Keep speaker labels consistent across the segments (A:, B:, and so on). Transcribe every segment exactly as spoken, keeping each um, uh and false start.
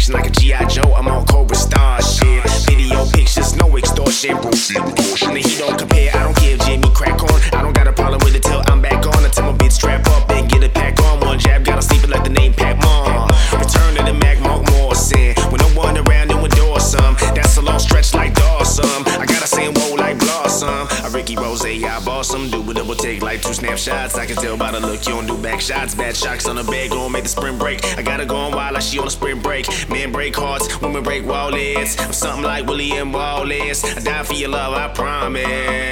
A: extortion like a G I Joe. I'm on Cobra Star shit. Video pictures, no extortion. And he don't compare, I don't give Jimmy crack on. I don't got a problem with it till I'm back on. Until my bitch strap up and get it pack on. One jab, gotta sleep it like the name Pac Mon. Return to the Mac Mark Morrison. With no one around and endorse some. That's a long stretch like Dawson. I gotta say whoa like Blossom. A Ricky Rose, I boss him. Do a double take like two snapshots. I can tell by the look you don't do back shots. Bad shocks on the bed, gon' make the sprint break. I gotta go on wild like she on a sprint break. Men break hearts, women break wallets. I'm something like William Wallace. I die for your love, I promise.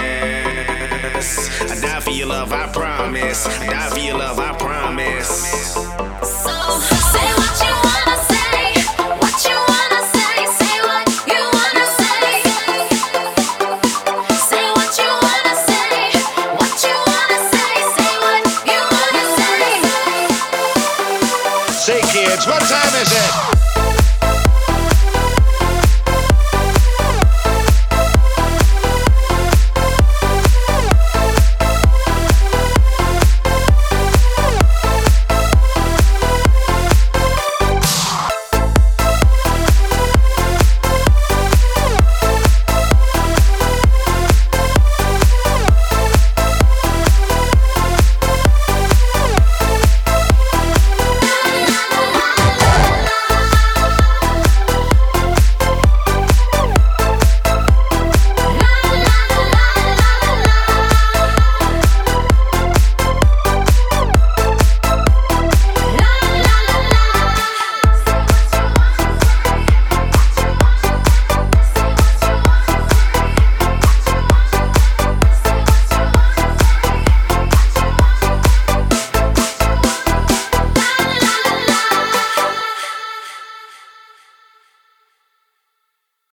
A: I die for your love, I promise. I die for your love, I promise.
B: So say what you wanna say, what you wanna say, say what you wanna say. Say what you wanna say, what you wanna say, say what you wanna say.
C: Say kids, what time is it?